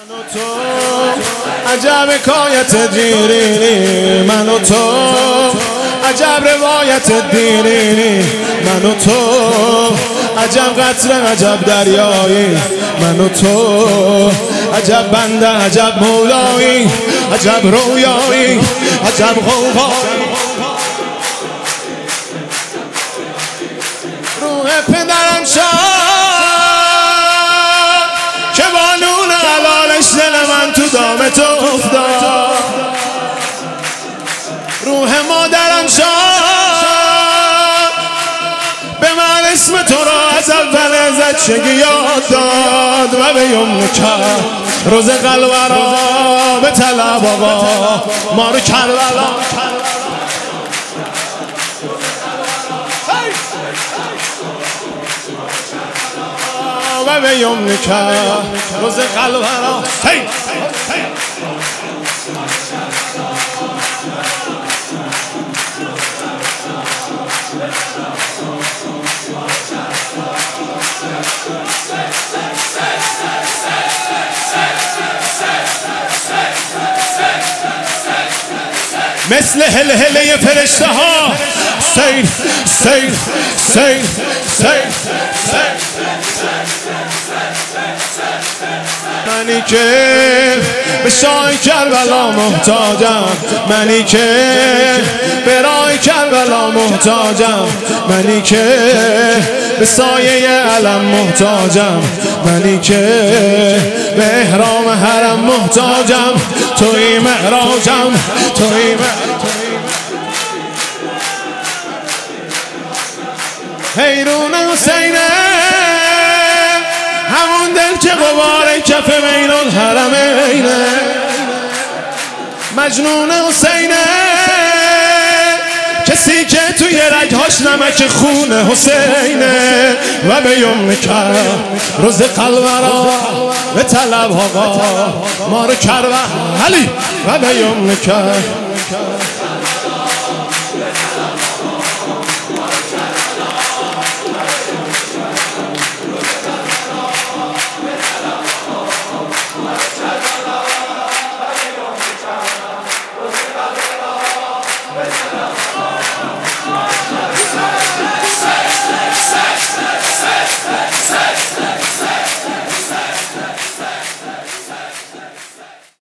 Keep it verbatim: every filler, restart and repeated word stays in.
من و تو عجب حکایت دیرینی، من و تو عجب روایت دیرینی، من و تو عجب قطره عجب دریایی، من و تو عجب بنده عجب مولایی، عجب رویایی عجب غوغایی. روح پدرم شاد که با نون حلالش دل من تو دام تو افتاد. روح مادرم شاد به من اسم تو را از اول زچگی یاد داد و به یمن کرد روز قلورا به طلب آقا ما رو کربلا و به یمن کرد روز قلورا. مثل هلهله فرشته ها سیر سیر سیر سیر منی که به شاه کربلا محتاجم، منی که به راه کربلا محتاجم، منی که به سایه علم محتاجم، منی که به احرام حرم محتاجم. توی معراجم توی حیرون حسینه، همون دل که غبار کف بین الحرمینه. مجنون حسینه، کسی که توی رگهاش نمک خون حسینه. و به یمن کرد روز قلورا به طلب آقا ما رو کرد علی. و به یمن کرد